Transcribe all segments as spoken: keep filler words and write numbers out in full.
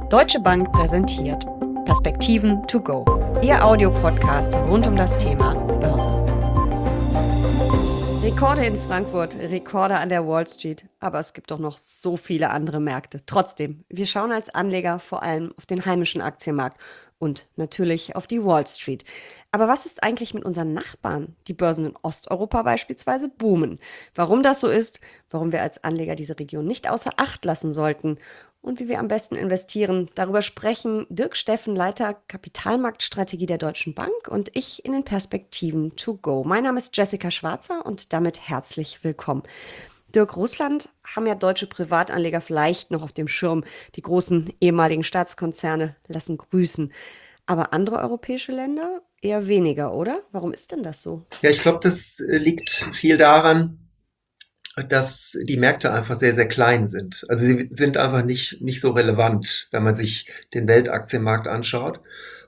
Deutsche Bank präsentiert Perspektiven to go, Ihr Audiopodcast rund um das Thema Börse. Rekorde in Frankfurt, Rekorde an der Wall Street, aber es gibt doch noch so viele andere Märkte. Trotzdem, wir schauen als Anleger vor allem auf den heimischen Aktienmarkt und natürlich auf die Wall Street. Aber was ist eigentlich mit unseren Nachbarn? Die Börsen in Osteuropa beispielsweise boomen. Warum das so ist, warum wir als Anleger diese Region nicht außer Acht lassen sollten und wie wir am besten investieren, darüber sprechen Dirk Steffen, Leiter Kapitalmarktstrategie der Deutschen Bank, und ich in den Perspektiven to go. Mein Name ist Jessica Schwarzer und damit herzlich willkommen. Dirk, Russland haben ja deutsche Privatanleger vielleicht noch auf dem Schirm. Die großen ehemaligen Staatskonzerne lassen grüßen. Aber andere europäische Länder eher weniger, oder? Warum ist denn das so? Ja, ich glaube, das liegt viel daran, dass die Märkte einfach sehr, sehr klein sind. Also sie sind einfach nicht, nicht so relevant, wenn man sich den Weltaktienmarkt anschaut.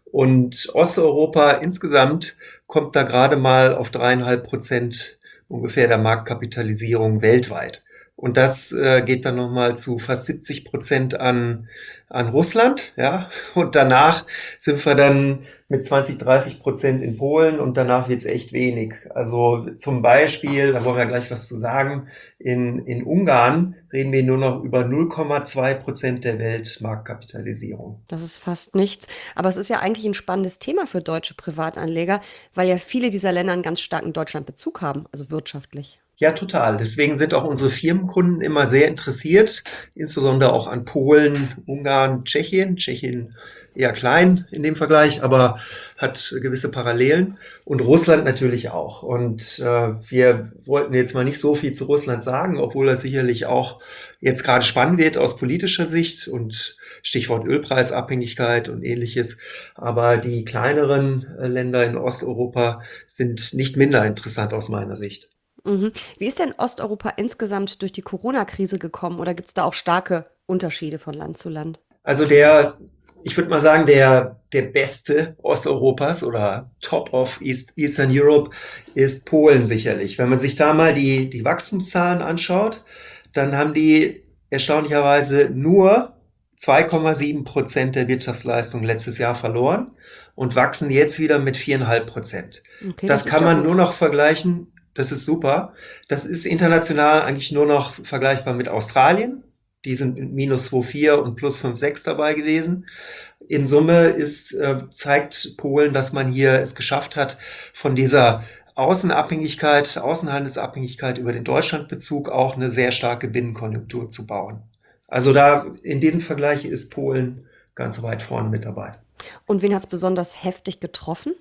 Und Osteuropa insgesamt kommt da gerade mal auf dreieinhalb Prozent ungefähr der Marktkapitalisierung weltweit. Und das äh, geht dann nochmal zu fast siebzig Prozent an, an Russland, ja. Und danach sind wir dann mit zwanzig, dreißig Prozent in Polen und danach wird's echt wenig. Also zum Beispiel, da wollen wir gleich was zu sagen, in, in Ungarn reden wir nur noch über null Komma zwei Prozent der Weltmarktkapitalisierung. Das ist fast nichts. Aber es ist ja eigentlich ein spannendes Thema für deutsche Privatanleger, weil ja viele dieser Länder einen ganz starken Deutschlandbezug haben, also wirtschaftlich. Ja, total. Deswegen sind auch unsere Firmenkunden immer sehr interessiert, insbesondere auch an Polen, Ungarn, Tschechien. Tschechien eher klein in dem Vergleich, aber hat gewisse Parallelen. Und Russland natürlich auch. Und äh, wir wollten jetzt mal nicht so viel zu Russland sagen, obwohl das sicherlich auch jetzt gerade spannend wird aus politischer Sicht und Stichwort Ölpreisabhängigkeit und ähnliches. Aber die kleineren äh, Länder in Osteuropa sind nicht minder interessant aus meiner Sicht. Mhm. Wie ist denn Osteuropa insgesamt durch die Corona-Krise gekommen, oder gibt es da auch starke Unterschiede von Land zu Land? Also der, ich würde mal sagen, der, der beste Osteuropas oder Top of East, Eastern Europe ist Polen sicherlich. Wenn man sich da mal die, die Wachstumszahlen anschaut, dann haben die erstaunlicherweise nur zwei Komma sieben Prozent der Wirtschaftsleistung letztes Jahr verloren und wachsen jetzt wieder mit vier Komma fünf Prozent. Okay, Das das ist kann ja man gut. nur noch vergleichen. Das ist super. Das ist international eigentlich nur noch vergleichbar mit Australien. Die sind mit minus zwei Komma vier und plus fünf Komma sechs dabei gewesen. In Summe ist, äh, zeigt Polen, dass man hier es geschafft hat, von dieser Außenabhängigkeit, Außenhandelsabhängigkeit über den Deutschlandbezug auch eine sehr starke Binnenkonjunktur zu bauen. Also da in diesem Vergleich ist Polen ganz weit vorne mit dabei. Und wen hat es besonders heftig getroffen?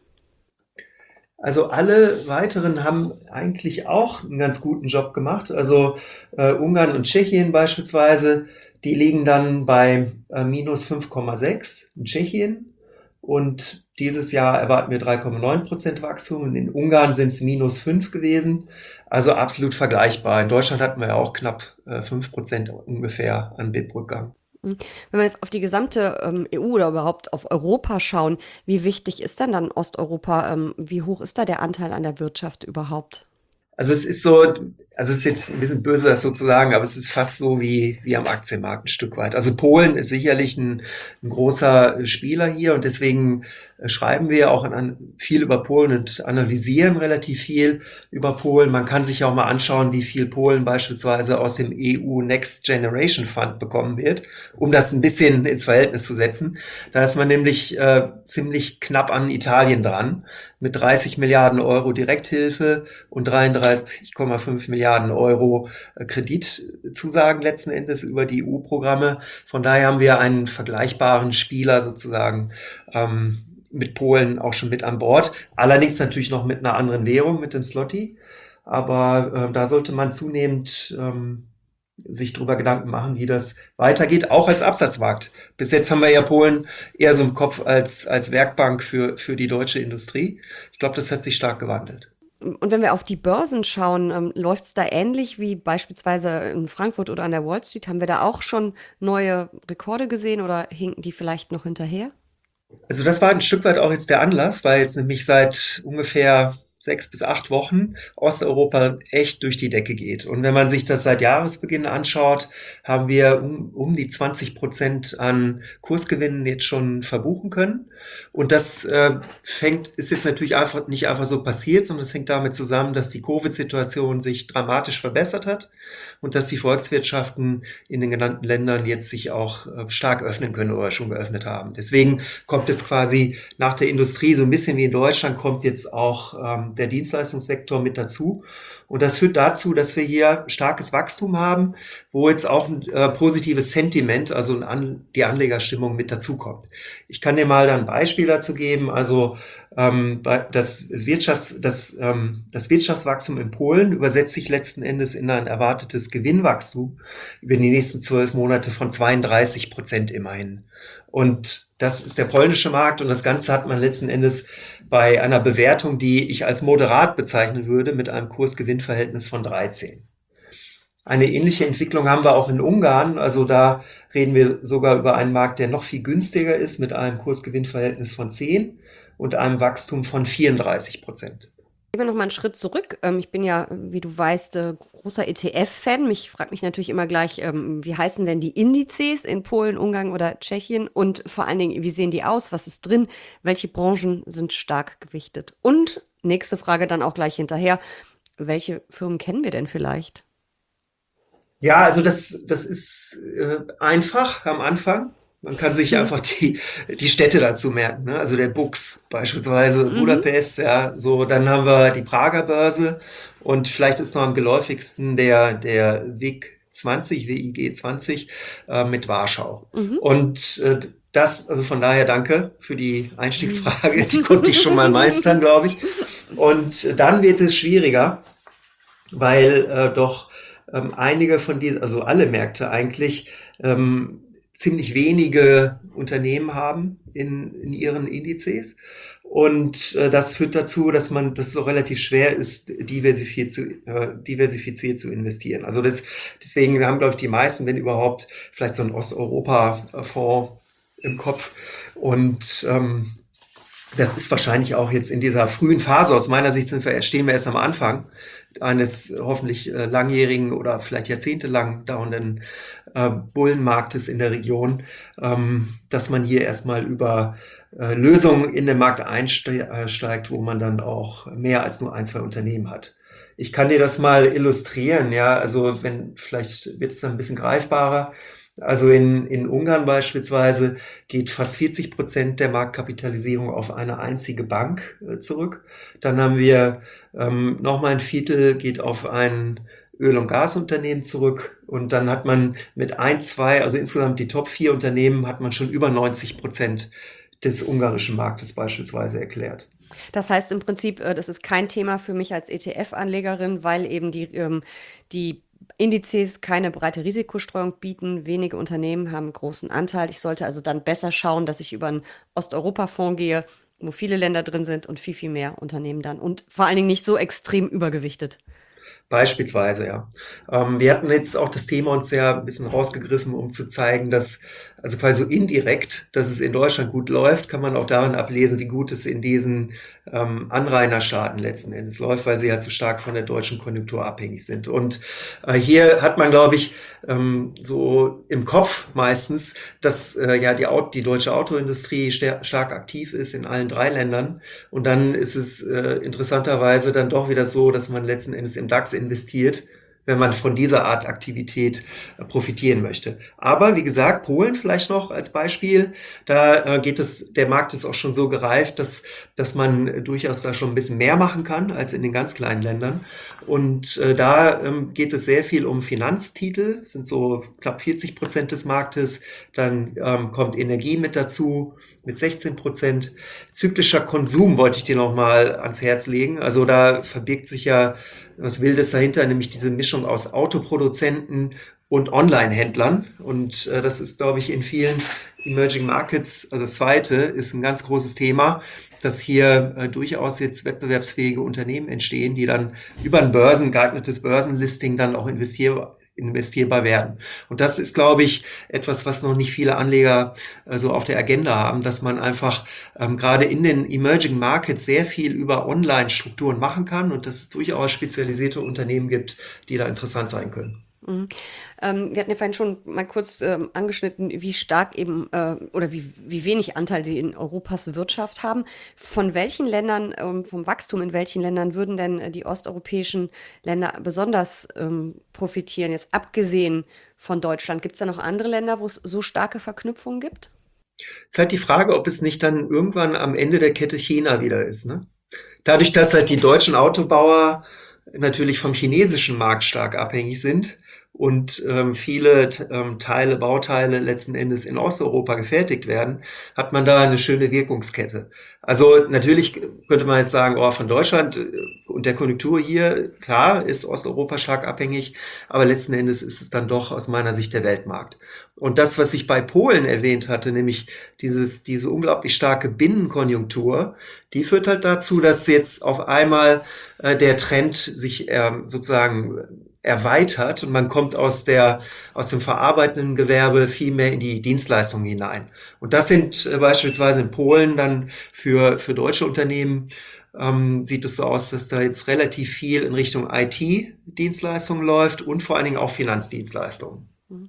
Also alle weiteren haben eigentlich auch einen ganz guten Job gemacht. Also äh, Ungarn und Tschechien beispielsweise, die liegen dann bei äh, minus fünf Komma sechs in Tschechien. Und dieses Jahr erwarten wir drei Komma neun Prozent Wachstum. Und in Ungarn sind es minus fünf gewesen. Also absolut vergleichbar. In Deutschland hatten wir ja auch knapp äh, fünf Prozent ungefähr an B I P-Rückgang. Wenn wir auf die gesamte ähm, E U oder überhaupt auf Europa schauen, wie wichtig ist denn dann Osteuropa? Ähm, wie hoch ist da der Anteil an der Wirtschaft überhaupt? Also es ist so, also es ist jetzt ein bisschen böse, das so zu sagen, aber es ist fast so wie, wie am Aktienmarkt ein Stück weit. Also Polen ist sicherlich ein, ein großer Spieler hier und deswegen schreiben wir auch an, viel über Polen und analysieren relativ viel über Polen. Man kann sich auch mal anschauen, wie viel Polen beispielsweise aus dem E U Next Generation Fund bekommen wird, um das ein bisschen ins Verhältnis zu setzen. Da ist man nämlich äh, ziemlich knapp an Italien dran mit dreißig Milliarden Euro Direkthilfe und dreiunddreißig Komma fünf Milliarden Euro Kreditzusagen letzten Endes über die E U-Programme. Von daher haben wir einen vergleichbaren Spieler sozusagen ähm, mit Polen auch schon mit an Bord. Allerdings natürlich noch mit einer anderen Währung, mit dem Zloty. Aber äh, da sollte man zunehmend ähm, sich drüber Gedanken machen, wie das weitergeht, auch als Absatzmarkt. Bis jetzt haben wir ja Polen eher so im Kopf als, als Werkbank für, für die deutsche Industrie. Ich glaube, das hat sich stark gewandelt. Und wenn wir auf die Börsen schauen, ähm, läuft es da ähnlich wie beispielsweise in Frankfurt oder an der Wall Street? Haben wir da auch schon neue Rekorde gesehen oder hinken die vielleicht noch hinterher? Also das war ein Stück weit auch jetzt der Anlass, weil jetzt nämlich seit ungefähr sechs bis acht Wochen Osteuropa echt durch die Decke geht. Und wenn man sich das seit Jahresbeginn anschaut, haben wir um, um die zwanzig Prozent an Kursgewinnen jetzt schon verbuchen können. Und das äh, fängt, ist jetzt natürlich einfach nicht einfach so passiert, sondern es hängt damit zusammen, dass die Covid-Situation sich dramatisch verbessert hat und dass die Volkswirtschaften in den genannten Ländern jetzt sich auch äh, stark öffnen können oder schon geöffnet haben. Deswegen kommt jetzt quasi nach der Industrie, so ein bisschen wie in Deutschland, kommt jetzt auch ähm, der Dienstleistungssektor mit dazu. Und das führt dazu, dass wir hier starkes Wachstum haben, wo jetzt auch ein äh, positives Sentiment, also ein An- die Anlegerstimmung mit dazukommt. Ich kann dir mal ein Beispiel dazu geben. Also ähm, das, Wirtschafts-, das, ähm, das Wirtschaftswachstum in Polen übersetzt sich letzten Endes in ein erwartetes Gewinnwachstum über die nächsten zwölf Monate von zweiunddreißig Prozent immerhin. Und das ist der polnische Markt und das Ganze hat man letzten Endes bei einer Bewertung, die ich als moderat bezeichnen würde, mit einem Kurs-Gewinn-Verhältnis von dreizehn. Eine ähnliche Entwicklung haben wir auch in Ungarn. Also da reden wir sogar über einen Markt, der noch viel günstiger ist, mit einem Kurs-Gewinn-Verhältnis von zehn und einem Wachstum von vierunddreißig Prozent. Gehen wir noch mal einen Schritt zurück. Ähm, Ich bin ja, wie du weißt, äh, großer E T F-Fan. Mich fragt mich natürlich immer gleich, ähm, wie heißen denn die Indizes in Polen, Ungarn oder Tschechien? Und vor allen Dingen, wie sehen die aus? Was ist drin? Welche Branchen sind stark gewichtet? Und nächste Frage dann auch gleich hinterher. Welche Firmen kennen wir denn vielleicht? Ja, also das, das ist äh, einfach am Anfang. Man kann sich Mhm. einfach die, die Städte dazu merken, ne? Also der Bux beispielsweise, Mhm. Budapest, ja, so, dann haben wir die Prager Börse und vielleicht ist noch am geläufigsten der, der W I G zwanzig, W I G zwanzig äh, mit Warschau. Mhm. Und äh, das, also von daher danke für die Mhm. Einstiegsfrage, die konnte ich schon mal meistern, glaube ich. Und dann wird es schwieriger, weil äh, doch ähm, einige von diesen, also alle Märkte eigentlich, ähm, ziemlich wenige Unternehmen haben in, in ihren Indizes. Und äh, das führt dazu, dass man, dass es so relativ schwer ist, diversifiziert zu, äh, diversifiziert zu investieren. Also das, deswegen haben, glaube ich, die meisten, wenn überhaupt, vielleicht so einen Osteuropa-Fonds im Kopf. Und ähm, das ist wahrscheinlich auch jetzt in dieser frühen Phase, aus meiner Sicht sind wir, stehen wir erst am Anfang eines hoffentlich äh, langjährigen oder vielleicht jahrzehntelang dauernden äh, Bullenmarktes in der Region, ähm, dass man hier erstmal über äh, Lösungen in den Markt einsteigt, wo man dann auch mehr als nur ein, zwei Unternehmen hat. Ich kann dir das mal illustrieren, ja, also wenn, vielleicht wird es dann ein bisschen greifbarer. Also in, in Ungarn beispielsweise geht fast vierzig Prozent der Marktkapitalisierung auf eine einzige Bank äh, zurück. Dann haben wir ähm, nochmal ein Viertel geht auf ein Öl- und Gasunternehmen zurück. Und dann hat man mit ein, zwei, also insgesamt die Top vier Unternehmen, hat man schon über neunzig Prozent des ungarischen Marktes beispielsweise erklärt. Das heißt im Prinzip, äh, das ist kein Thema für mich als E T F-Anlegerin, weil eben die, ähm, die Indizes keine breite Risikostreuung bieten. Wenige Unternehmen haben einen großen Anteil. Ich sollte also dann besser schauen, dass ich über einen Osteuropa-Fonds gehe, wo viele Länder drin sind und viel, viel mehr Unternehmen dann. Und vor allen Dingen nicht so extrem übergewichtet. Beispielsweise, ja. Ähm, wir hatten jetzt auch das Thema uns ja ein bisschen rausgegriffen, um zu zeigen, dass, also quasi so indirekt, dass es in Deutschland gut läuft, kann man auch daran ablesen, wie gut es in diesen ähm, Anrainerstaaten letzten Endes läuft, weil sie halt so stark von der deutschen Konjunktur abhängig sind. Und äh, hier hat man, glaube ich, ähm, so im Kopf meistens, dass äh, ja die, Aut die deutsche Autoindustrie ster- stark aktiv ist in allen drei Ländern. Und dann ist es äh, interessanterweise dann doch wieder so, dass man letzten Endes im DAX investiert, wenn man von dieser Art Aktivität äh, profitieren möchte. Aber wie gesagt, Polen vielleicht noch als Beispiel, da äh, geht es, der Markt ist auch schon so gereift, dass, dass man äh, durchaus da schon ein bisschen mehr machen kann als in den ganz kleinen Ländern. Und äh, da ähm, geht es sehr viel um Finanztitel, sind so knapp vierzig Prozent des Marktes. Dann ähm, kommt Energie mit dazu mit sechzehn Prozent. Zyklischer Konsum wollte ich dir noch mal ans Herz legen. Also da verbirgt sich ja was Wildes dahinter, nämlich diese Mischung aus Autoproduzenten und Online-Händlern. Und äh, das ist, glaube ich, in vielen Emerging Markets, also das zweite, ist ein ganz großes Thema, dass hier äh, durchaus jetzt wettbewerbsfähige Unternehmen entstehen, die dann über ein Börsen, geeignetes Börsenlisting dann auch investier investierbar werden. Und das ist, glaube ich, etwas, was noch nicht viele Anleger äh, so auf der Agenda haben, dass man einfach ähm, gerade in den Emerging Markets sehr viel über Online-Strukturen machen kann und dass es durchaus spezialisierte Unternehmen gibt, die da interessant sein können. Mhm. Ähm, wir hatten ja vorhin schon mal kurz ähm, angeschnitten, wie stark eben äh, oder wie, wie wenig Anteil sie in Europas Wirtschaft haben. Von welchen Ländern, ähm, vom Wachstum in welchen Ländern würden denn äh, die osteuropäischen Länder besonders ähm, profitieren, jetzt abgesehen von Deutschland? Gibt es da noch andere Länder, wo es so starke Verknüpfungen gibt? Es ist halt die Frage, ob es nicht dann irgendwann am Ende der Kette China wieder ist, ne? Dadurch, dass halt die deutschen Autobauer natürlich vom chinesischen Markt stark abhängig sind und ähm, viele ähm, Teile, Bauteile letzten Endes in Osteuropa gefertigt werden, hat man da eine schöne Wirkungskette. Also natürlich könnte man jetzt sagen, oh, von Deutschland äh, und der Konjunktur hier, klar, ist Osteuropa stark abhängig, aber letzten Endes ist es dann doch aus meiner Sicht der Weltmarkt. Und das, was ich bei Polen erwähnt hatte, nämlich dieses, diese unglaublich starke Binnenkonjunktur, die führt halt dazu, dass jetzt auf einmal äh, der Trend sich ähm, sozusagen erweitert und man kommt aus der, aus dem verarbeitenden Gewerbe viel mehr in die Dienstleistungen hinein. Und das sind äh, beispielsweise in Polen dann für, für deutsche Unternehmen ähm, sieht es so aus, dass da jetzt relativ viel in Richtung I T-Dienstleistungen läuft und vor allen Dingen auch Finanzdienstleistungen.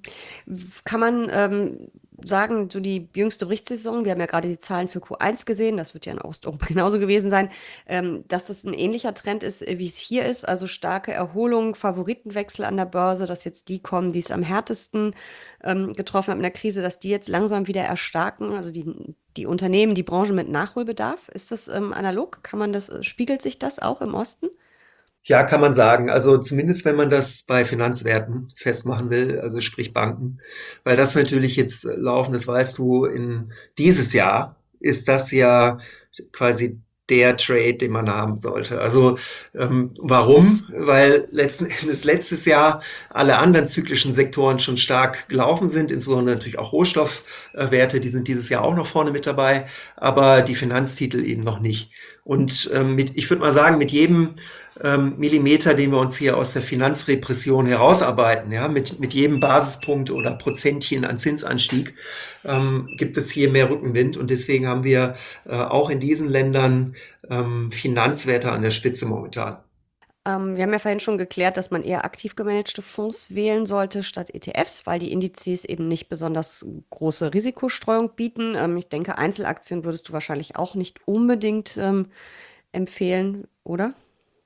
Kann man ähm, sagen, so die jüngste Berichtssaison, wir haben ja gerade die Zahlen für Q eins gesehen, das wird ja in Osteuropa genauso gewesen sein, ähm, dass das ein ähnlicher Trend ist, äh, wie es hier ist, also starke Erholung, Favoritenwechsel an der Börse, dass jetzt die kommen, die es am härtesten ähm, getroffen haben in der Krise, dass die jetzt langsam wieder erstarken, also die, die Unternehmen, die Branche mit Nachholbedarf. Ist das ähm, analog? Kann man das, äh, spiegelt sich das auch im Osten? Ja, kann man sagen. Also zumindest wenn man das bei Finanzwerten festmachen will, also sprich Banken, weil das natürlich jetzt laufen, das weißt du, in dieses Jahr ist das ja quasi der Trade, den man haben sollte. Also ähm, warum? Weil letzten Endes letztes Jahr alle anderen zyklischen Sektoren schon stark gelaufen sind, insbesondere natürlich auch Rohstoffwerte, die sind dieses Jahr auch noch vorne mit dabei, aber die Finanztitel eben noch nicht. Und ähm, mit, ich würde mal sagen, mit jedem ähm, Millimeter, den wir uns hier aus der Finanzrepression herausarbeiten, ja, mit, mit jedem Basispunkt oder Prozentchen an Zinsanstieg, ähm, gibt es hier mehr Rückenwind. Und deswegen haben wir äh, auch in diesen Ländern ähm, Finanzwerte an der Spitze momentan. Ähm, wir haben ja vorhin schon geklärt, dass man eher aktiv gemanagte Fonds wählen sollte statt E T Fs, weil die Indizes eben nicht besonders große Risikostreuung bieten. Ähm, ich denke, Einzelaktien würdest du wahrscheinlich auch nicht unbedingt ähm, empfehlen, oder?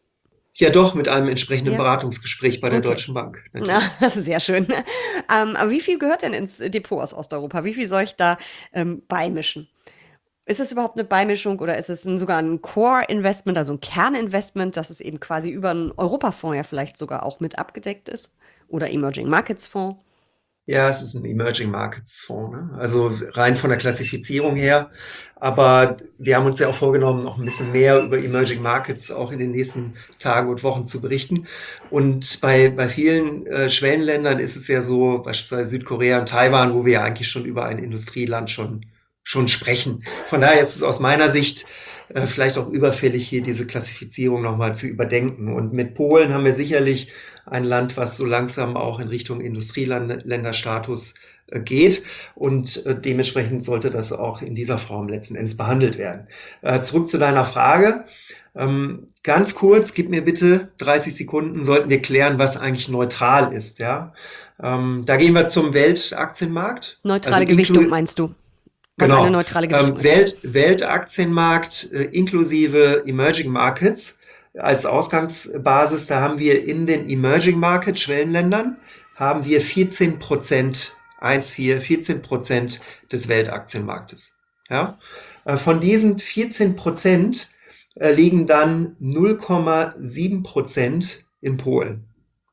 Ja, doch, mit einem entsprechenden Ja, Beratungsgespräch bei der okay. Deutschen Bank, Na, natürlich. das ist sehr schön. Ähm, aber wie viel gehört denn ins Depot aus Osteuropa? Wie viel soll ich da ähm, beimischen? Ist es überhaupt eine Beimischung oder ist es ein, sogar ein Core-Investment, also ein Kerninvestment, dass es eben quasi über einen Europafonds ja vielleicht sogar auch mit abgedeckt ist? Oder Emerging Markets Fonds? Ja, es ist ein Emerging Markets Fonds, ne? Also rein von der Klassifizierung her. Aber wir haben uns ja auch vorgenommen, noch ein bisschen mehr über Emerging Markets auch in den nächsten Tagen und Wochen zu berichten. Und bei, bei vielen äh, Schwellenländern ist es ja so, beispielsweise Südkorea und Taiwan, wo wir ja eigentlich schon über ein Industrieland schon, schon sprechen. Von daher ist es aus meiner Sicht äh, vielleicht auch überfällig, hier diese Klassifizierung nochmal zu überdenken. Und mit Polen haben wir sicherlich ein Land, was so langsam auch in Richtung Industrieländerstatus äh, geht. Und äh, dementsprechend sollte das auch in dieser Form letzten Endes behandelt werden. Äh, zurück zu deiner Frage. Ähm, ganz kurz, gib mir bitte dreißig Sekunden, sollten wir klären, was eigentlich neutral ist. Ja? Ähm, da gehen wir zum Weltaktienmarkt. Also Neutrale Gewichtung inklu meinst du? Was eine genau, neutrale Gewichtung ähm, ist, ja. Welt, Weltaktienmarkt äh, inklusive Emerging Markets als Ausgangsbasis, da haben wir in den Emerging Market Schwellenländern haben wir vierzehn Prozent, eins vier, vierzehn Prozent des Weltaktienmarktes. Ja? Äh, Von diesen vierzehn Prozent äh, liegen dann null Komma sieben Prozent in Polen.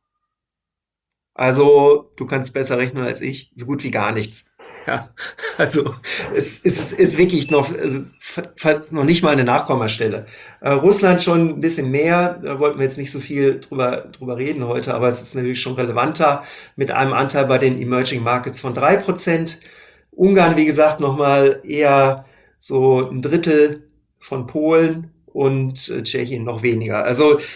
Also du kannst besser rechnen als ich, so gut wie gar nichts. Ja, also es ist, ist wirklich noch, also, fast noch nicht mal eine Nachkommastelle. Äh, Russland schon ein bisschen mehr, da wollten wir jetzt nicht so viel drüber, drüber reden heute, aber es ist natürlich schon relevanter mit einem Anteil bei den Emerging Markets von drei Prozent. Ungarn, wie gesagt, nochmal eher so ein Drittel von Polen und äh, Tschechien noch weniger. Also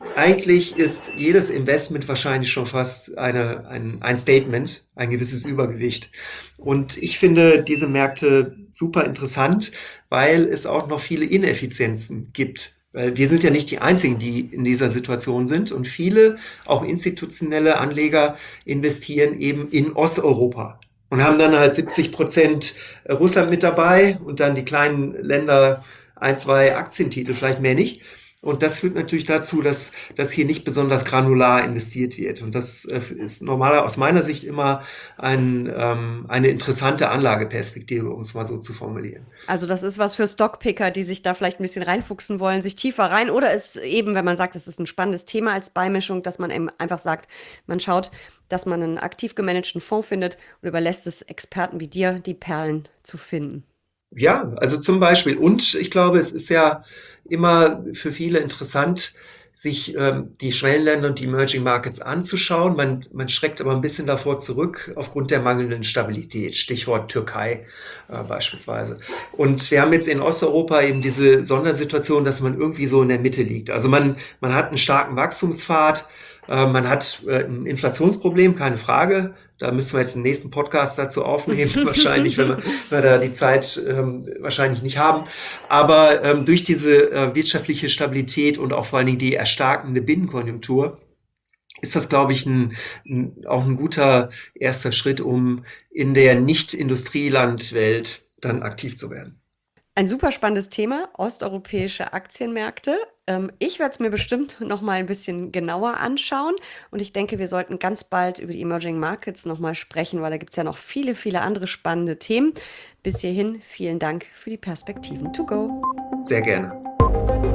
Eigentlich ist jedes Investment wahrscheinlich schon fast eine, ein, ein Statement, ein gewisses Übergewicht. Und ich finde diese Märkte super interessant, weil es auch noch viele Ineffizienzen gibt. Weil wir sind ja nicht die Einzigen, die in dieser Situation sind. Und viele, auch institutionelle Anleger, investieren eben in Osteuropa und haben dann halt siebzig Prozent Russland mit dabei und dann die kleinen Länder ein, zwei Aktientitel, vielleicht mehr nicht. Und das führt natürlich dazu, dass, dass hier nicht besonders granular investiert wird. Und das äh, ist normaler aus meiner Sicht immer ein, ähm, eine interessante Anlageperspektive, um es mal so zu formulieren. Also das ist was für Stockpicker, die sich da vielleicht ein bisschen reinfuchsen wollen, sich tiefer rein. Oder es eben, wenn man sagt, es ist ein spannendes Thema als Beimischung, dass man eben einfach sagt, man schaut, dass man einen aktiv gemanagten Fonds findet und überlässt es Experten wie dir, die Perlen zu finden. Ja, also zum Beispiel. Und ich glaube, es ist ja immer für viele interessant, sich ähm, die Schwellenländer und die Emerging Markets anzuschauen. Man, man schreckt aber ein bisschen davor zurück aufgrund der mangelnden Stabilität. Stichwort Türkei äh, beispielsweise. Und wir haben jetzt in Osteuropa eben diese Sondersituation, dass man irgendwie so in der Mitte liegt. Also man, man hat einen starken Wachstumspfad, äh, man hat äh, ein Inflationsproblem, keine Frage. Da müssen wir jetzt den nächsten Podcast dazu aufnehmen, wahrscheinlich, wenn wir, wenn wir da die Zeit ähm, wahrscheinlich nicht haben. Aber ähm, durch diese äh, wirtschaftliche Stabilität und auch vor allen Dingen die erstarkende Binnenkonjunktur ist das, glaube ich, ein, ein, auch ein guter erster Schritt, um in der Nicht-Industrieland-Welt dann aktiv zu werden. Ein super spannendes Thema, osteuropäische Aktienmärkte. Ähm, ich werde es mir bestimmt noch mal ein bisschen genauer anschauen und ich denke, wir sollten ganz bald über die Emerging Markets noch mal sprechen, weil da gibt es ja noch viele, viele andere spannende Themen. Bis hierhin, vielen Dank für die Perspektiven to go. Sehr gerne.